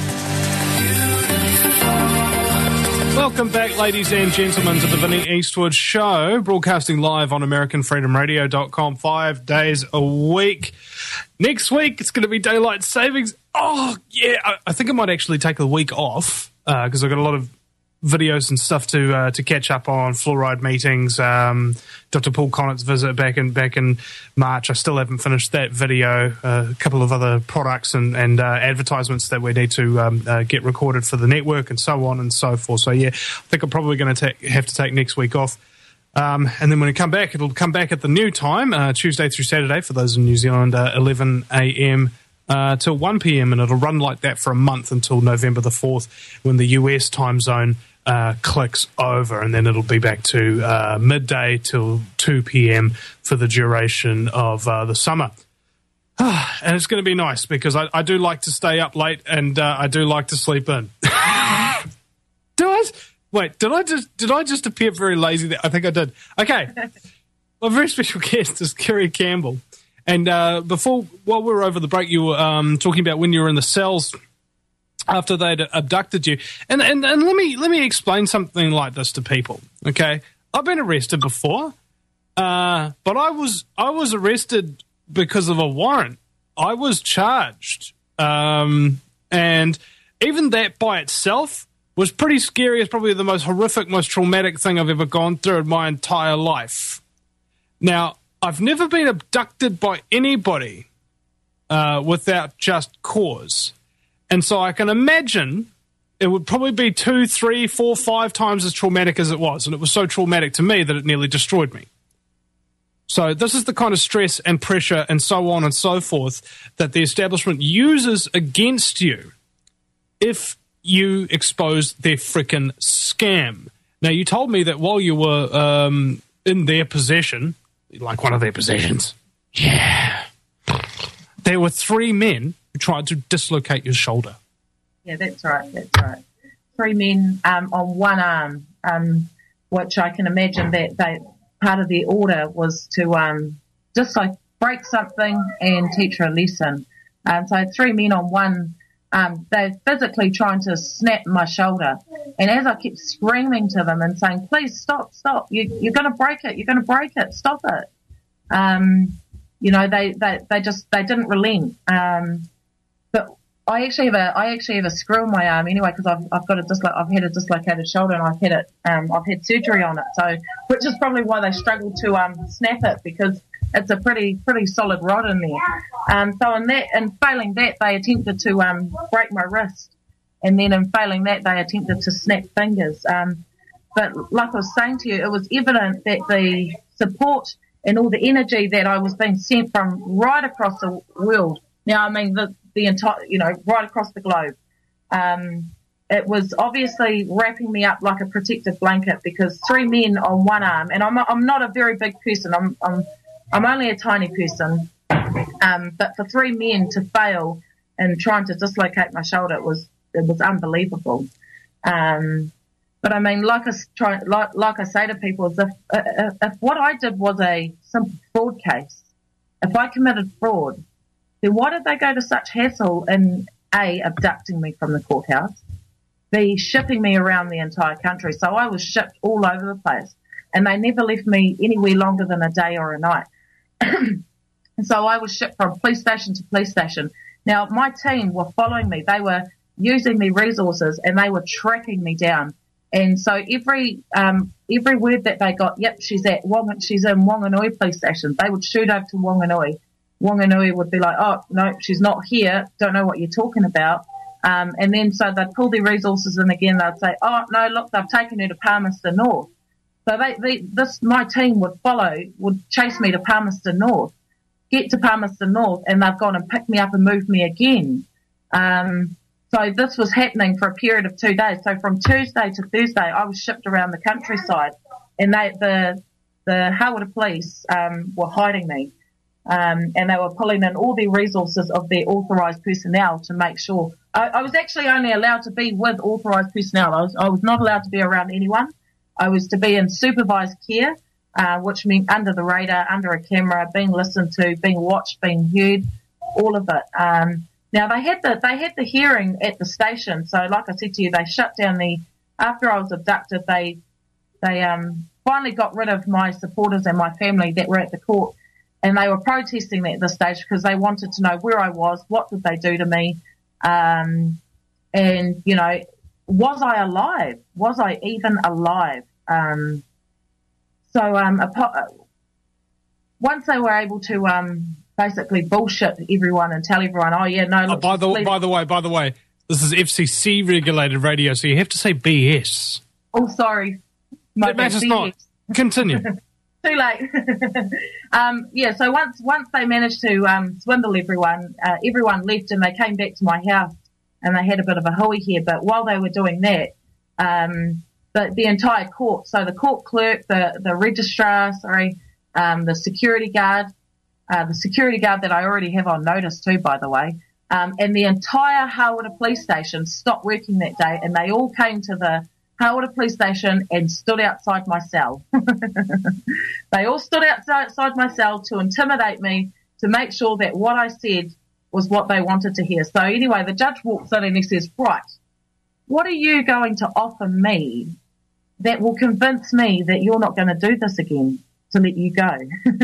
Welcome back, ladies and gentlemen, to the Vinnie Eastwood Show, broadcasting live on american freedom radio dot com five days a week. Next week, it's going to be daylight savings. Oh, yeah, I, I think I might actually take a week off because uh, I've got a lot of videos and stuff to uh, to catch up on, fluoride meetings, um, Doctor Paul Connett's visit back in back in March. I still haven't finished that video. Uh, a couple of other products and, and uh, advertisements that we need to um, uh, get recorded for the network and so on and so forth. So, yeah, I think I'm probably going to have to take next week off. Um, and then when I come back, it'll come back at the new time, uh, Tuesday through Saturday for those in New Zealand, uh, eleven a.m. Uh, till one p.m. and it'll run like that for a month until November the fourth when the U S time zone Uh, clicks over, and then it'll be back to uh, midday till two p.m. for the duration of uh, the summer. And it's going to be nice because I, I do like to stay up late and uh, I do like to sleep in. do I? Wait, did I just did I just appear very lazy there? I think I did. Okay. My very special guest is Kerry Campbell. And uh, before, while we were over the break, you were um, talking about when you were in the cells after they'd abducted you. And, and and let me let me explain something like this to people, okay? I've been arrested before, uh, but I was I was arrested because of a warrant. I was charged. Um, and even that by itself was pretty scary. It's probably the most horrific, most traumatic thing I've ever gone through in my entire life. Now, I've never been abducted by anybody uh, without just cause. And so I can imagine it would probably be two, three, four, five times as traumatic as it was. And it was so traumatic to me that it nearly destroyed me. So this is the kind of stress and pressure and so on and so forth that the establishment uses against you if you expose their frickin' scam. Now, you told me that while you were um, in their possession, like one of their possessions, yeah, there were three men who tried to dislocate your shoulder. Yeah, that's right, that's right. Three men um, on one arm, um, which I can imagine that they, part of their order was to um, just like break something and teach her a lesson. Um, so three men on one Um, they're physically trying to snap my shoulder. And as I kept screaming to them and saying, please stop, stop, you, you're going to break it, you're going to break it, stop it. Um, you know, they, they, they just, they didn't relent. Um, but I actually have a, I actually have a screw in my arm anyway, because I've, I've got a dislo- I've had a dislocated shoulder and I've had it, um, I've had surgery on it. So, which is probably why they struggled to, um, snap it, because it's a pretty, pretty solid rod in there. Um, so in that, in failing that, they attempted to, um, break my wrist. And then in failing that, they attempted to snap fingers. Um, but like I was saying to you, it was evident that the support and all the energy that I was being sent from right across the world. Now, I mean, the, the entire, you know, right across the globe. Um, it was obviously wrapping me up like a protective blanket, because three men on one arm, and I'm, I'm not a very big person. I'm, I'm, I'm only a tiny person. Um, but for three men to fail in trying to dislocate my shoulder, it was, it was unbelievable. Um, but I mean, like I try, like, like I say to people, is if, if, if what I did was a simple fraud case, if I committed fraud, then why did they go to such hassle in A, abducting me from the courthouse, B, shipping me around the entire country? So I was shipped all over the place, and they never left me anywhere longer than a day or a night. And so I was shipped from police station to police station. Now, my team were following me. They were using me resources, and they were tracking me down. And so every um, every word that they got, yep, she's at Wong, she's in Wanganui police station, they would shoot over to Wanganui. Wanganui would be like, oh, no, she's not here, don't know what you're talking about. Um, and then so they'd pull their resources in again. They'd say, oh, no, look, they've taken her to Palmerston North. So they, they, this my team would follow, would chase me to Palmerston North, get to Palmerston North, and they've gone and picked me up and moved me again. Um, so this was happening for a period of two days. So from Tuesday to Thursday, I was shipped around the countryside, and they, the the Hawera police um, were hiding me, um, and they were pulling in all their resources of their authorised personnel to make sure. I, I was actually only allowed to be with authorised personnel. I was, I was not allowed to be around anyone. I was to be in supervised care, uh, which meant under the radar, under a camera, being listened to, being watched, being heard, all of it. Um, now they had the they had the hearing at the station. So, like I said to you, they shut down the. After I was abducted, they they um, finally got rid of my supporters and my family that were at the court, and they were protesting that at the stage because they wanted to know where I was, what did they do to me, um, and you know, was I alive? Was I even alive? Um, so um, once they were able to um, basically bullshit everyone and tell everyone, oh yeah, no. Look, oh, by the by the way, by the way, this is F C C regulated radio, so you have to say B S. Oh, sorry, my it matters not. Continue. Too late. um, yeah. So once once they managed to um, swindle everyone, uh, everyone left, and they came back to my house, and they had a bit of a hooey here. But while they were doing that, um, the the entire court, so the court clerk, the the registrar, sorry, um, the security guard, uh, the security guard that I already have on notice too, by the way, um, and the entire Hawera police station stopped working that day, and they all came to the Hawera police station and stood outside my cell. They all stood outside my cell to intimidate me, to make sure that what I said was what they wanted to hear. So anyway, the judge walks in and he says, right, what are you going to offer me that will convince me that you're not going to do this again, to let you go?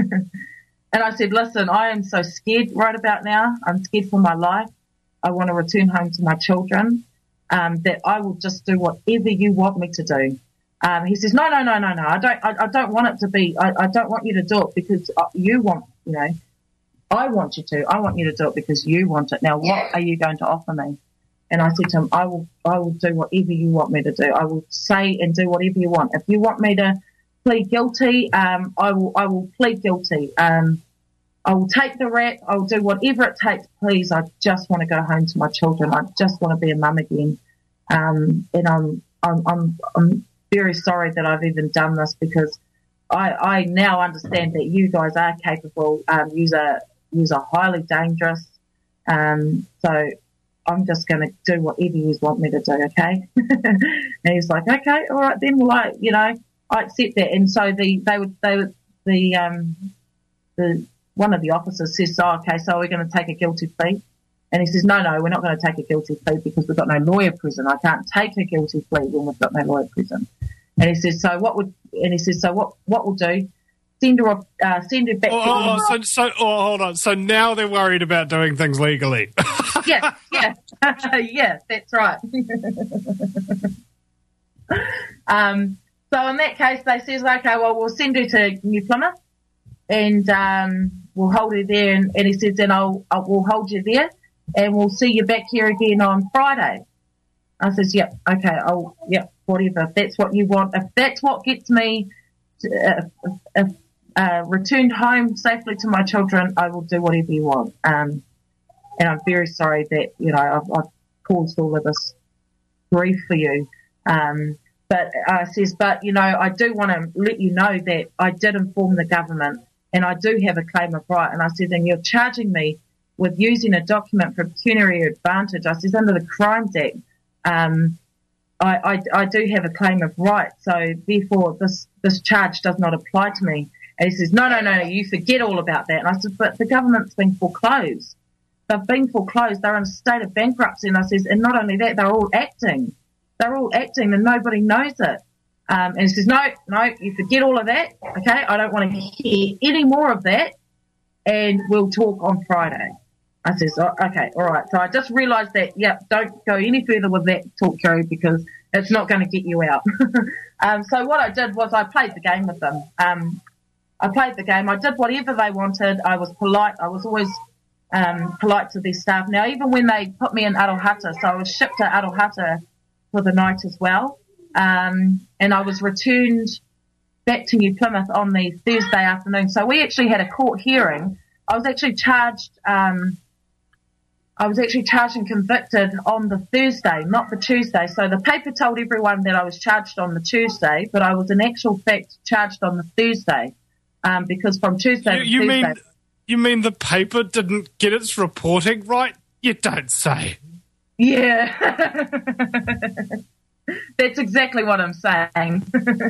And I said, listen, I am so scared right about now. I'm scared for my life. I want to return home to my children, um, that I will just do whatever you want me to do. Um, he says, no, no, no, no, no. I don't, I, I don't want it to be, I, I don't want you to do it because you want, you know, I want you to, I want you to do it because you want it. Now, what are you going to offer me? And I said to him, I will, I will do whatever you want me to do. I will say and do whatever you want. If you want me to plead guilty, um, I will, I will plead guilty. Um, I will take the rap. I will do whatever it takes. Please, I just want to go home to my children. I just want to be a mum again. Um, and I'm, I'm, I'm, I'm very sorry that I've even done this, because I, I now understand that you guys are capable. Um, you are, you are highly dangerous. Um, so I'm just going to do whatever you want me to do, okay? And he's like, okay, all right then. Well, I, you know, I accept that. And so the they would they would the um the one of the officers says, oh, okay, so we're going to take a guilty plea. And he says, no, no, we're not going to take a guilty plea because we've got no lawyer present. I can't take a guilty plea when we've got no lawyer present. And he says, so what would, and he says, so what, what we'll do, send her off, uh, send her back oh, to oh, so, so, oh, hold on. So now they're worried about doing things legally. yeah, yeah, yeah, that's right. um, so in that case, they says, okay, well, we'll send her to New Plymouth and um, we'll hold her there. And, and he says, then I'll, I'll, we'll hold you there and we'll see you back here again on Friday. I says, yep, okay, I'll, yep, whatever. If that's what you want, if that's what gets me to, uh, if, uh, returned home safely to my children, I will do whatever you want. Um, and I'm very sorry that, you know, I've, I've caused all of this grief for you. Um, but I uh, says, but, you know, I do want to let you know that I did inform the government and I do have a claim of right. And I said, and you're charging me with using a document for pecuniary advantage. I says, under the Crimes Act, um, I, I, I do have a claim of right. So therefore this, this charge does not apply to me. And he says, no, no, no, no, you forget all about that. And I said, but the government's been foreclosed. They've been foreclosed. They're in a state of bankruptcy. And I says, and not only that, they're all acting. They're all acting and nobody knows it. Um, and he says, no, no, you forget all of that. Okay, I don't want to hear any more of that. And we'll talk on Friday. I says, oh, okay, all right. So I just realised that, yeah, don't go any further with that talk, Kerry, because it's not going to get you out. um, so what I did was I played the game with them. Um, I played the game. I did whatever they wanted. I was polite. I was always um, polite to their staff. Now, even when they put me in Arohata, so I was shipped to Arohata for the night as well, um, and I was returned back to New Plymouth on the Thursday afternoon. So we actually had a court hearing. I was actually charged... Um, I was actually charged and convicted on the Thursday, not the Tuesday. So the paper told everyone that I was charged on the Tuesday, but I was in actual fact charged on the Thursday, um, because from Tuesday you, to you Thursday... Mean, you mean the paper didn't get its reporting right? You don't say. Yeah. That's exactly what I'm saying.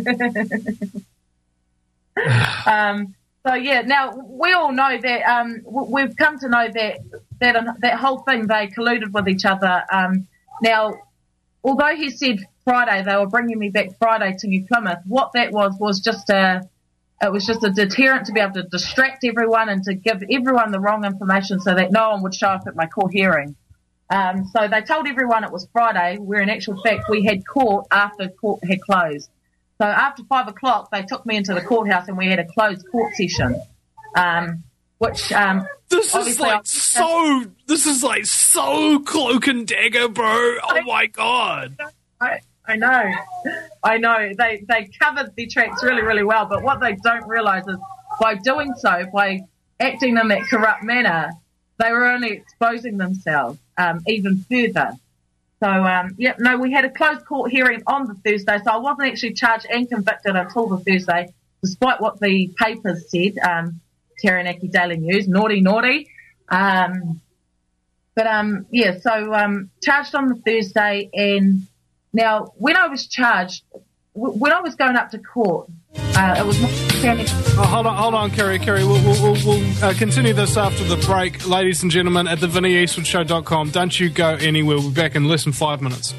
um, so, yeah, now we all know that, um, we've come to know that that that whole thing, they colluded with each other. Um, now, although he said Friday, they were bringing me back Friday to New Plymouth, what that was was just a, it was just a deterrent to be able to distract everyone and to give everyone the wrong information so that no one would show up at my court hearing. Um, so they told everyone it was Friday, where in actual fact we had court after court had closed. So after five o'clock, they took me into the courthouse and we had a closed court session. Um, which, um, This is like so, this is like so cloak and dagger, bro. Oh my God. I, I know. I know. They, they covered their tracks really, really well. But what they don't realise is by doing so, by acting in that corrupt manner, they were only exposing themselves, um, even further. So, um, yeah, no, we had a closed court hearing on the Thursday, so I wasn't actually charged and convicted until the Thursday, despite what the papers said, um, Taranaki Daily News, naughty, naughty. Um, but, um, yeah, so um, charged on the Thursday, and now when I was charged, w- when I was going up to court, uh, it was... Oh, hold on, hold on, Kerry, Kerry. We'll, we'll, we'll, we'll uh, continue this after the break. Ladies and gentlemen, at the vinnie eastwood show dot com. Don't you go anywhere. We'll be back in less than five minutes.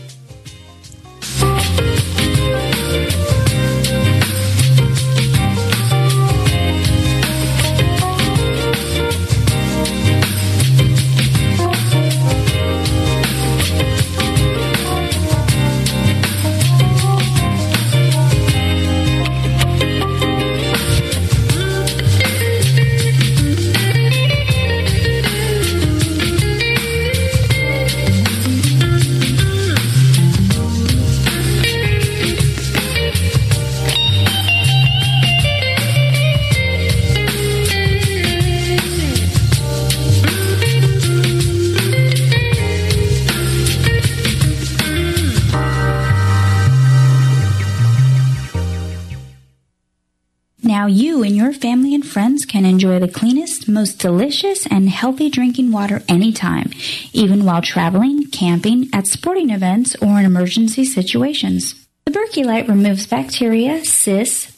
Now you and your family and friends can enjoy the cleanest, most delicious, and healthy drinking water anytime, even while traveling, camping, at sporting events, or in emergency situations. The Berkey Light removes bacteria, cysts,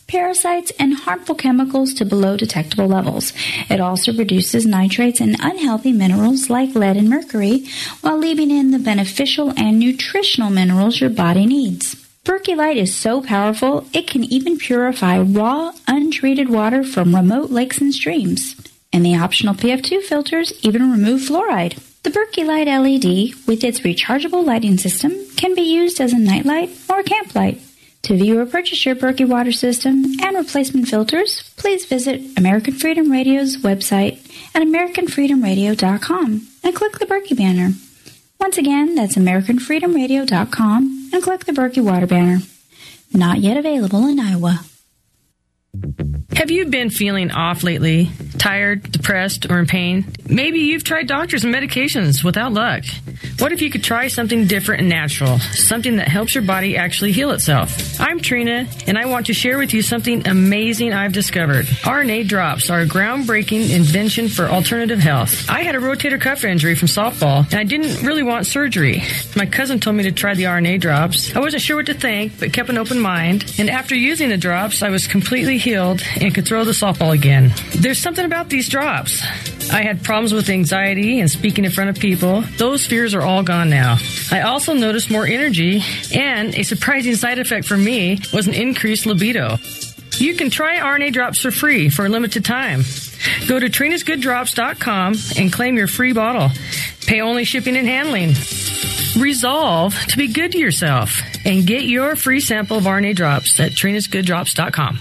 parasites, and harmful chemicals to below detectable levels. It also reduces nitrates and unhealthy minerals like lead and mercury, while leaving in the beneficial and nutritional minerals your body needs. Berkeylight is so powerful, it can even purify raw, untreated water from remote lakes and streams. And the optional P F two filters even remove fluoride. The Berkeylight L E D, with its rechargeable lighting system, can be used as a nightlight or camp light. To view or purchase your Berkey water system and replacement filters, please visit American Freedom Radio's website at american freedom radio dot com and click the Berkey banner. Once again, that's american freedom radio dot com and click the Berkey water banner. Not yet available in Iowa. Have you been feeling off lately? Tired, depressed, or in pain? Maybe you've tried doctors and medications without luck. What if you could try something different and natural? Something that helps your body actually heal itself. I'm Trina, and I want to share with you something amazing I've discovered. R N A drops are a groundbreaking invention for alternative health. I had a rotator cuff injury from softball, and I didn't really want surgery. My cousin told me to try the R N A drops. I wasn't sure what to think, but kept an open mind. And after using the drops, I was completely healed and could throw the softball again. There's something about these drops. I had problems with anxiety and speaking in front of people. Those fears are all gone now. I also noticed more energy, and a surprising side effect for me was an increased libido. You can try R N A drops for free for a limited time. Go to trinas good drops dot com and claim your free bottle. Pay only shipping and handling. Resolve to be good to yourself and get your free sample of R N A drops at trinas good drops dot com.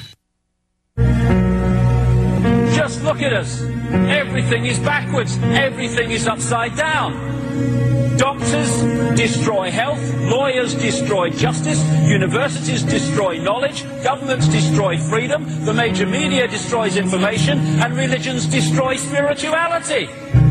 Just look at us. Everything is backwards. Everything is upside down. Doctors destroy health. Lawyers destroy justice. Universities destroy knowledge. Governments destroy freedom. The major media destroys information. And religions destroy spirituality.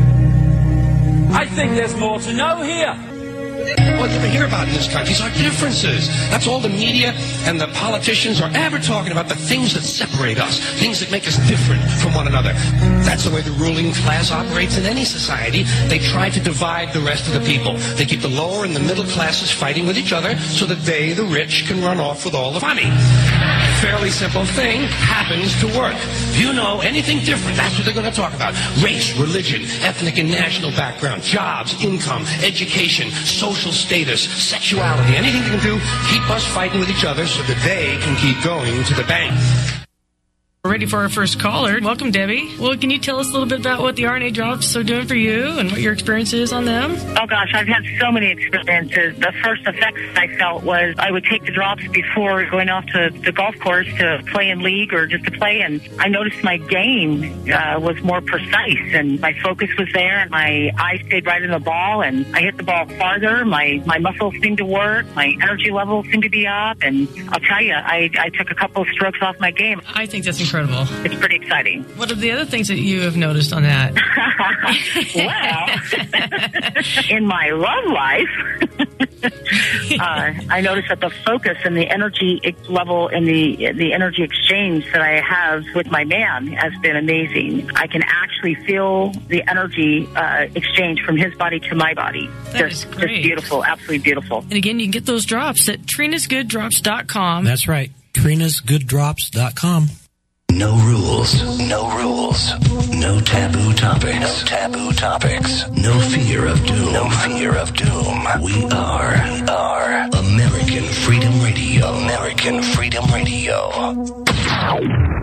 I think there's more to know here. What you ever hear about in this country is our differences. That's all the media and the politicians are ever talking about, the things that separate us, things that make us different from one another. That's the way the ruling class operates in any society. They try to divide the rest of the people. They keep the lower and the middle classes fighting with each other so that they, the rich, can run off with all the money. Fairly simple thing happens to work. If you know anything different, that's what they're going to talk about. Race, religion, ethnic and national background, jobs, income, education, social status, sexuality, anything they can do, keep us fighting with each other so that they can keep going to the bank. We're ready for our first caller. Welcome, Debbie. Well, can you tell us a little bit about what the R N A drops are doing for you and what your experience is on them? Oh, gosh, I've had so many experiences. The first effects I felt was I would take the drops before going off to the golf course to play in league or just to play, and I noticed my game uh, was more precise, and my focus was there, and my eyes stayed right in the ball, and I hit the ball farther. My, my muscles seemed to work. My energy levels seemed to be up, and I'll tell you, I, I took a couple of strokes off my game. I think that's incredible. It's pretty exciting. What are the other things that you have noticed on that? Well, in my love life, uh, I noticed that the focus and the energy level and the the energy exchange that I have with my man has been amazing. I can actually feel the energy uh, exchange from his body to my body. That just, is great. Just beautiful, absolutely beautiful. And again, you can get those drops at trinas good drops dot com. That's right, trinas good drops dot com. No rules, no rules, no taboo topics, no taboo topics, no fear of doom, no fear of doom. We are, we are American Freedom Radio, American Freedom Radio.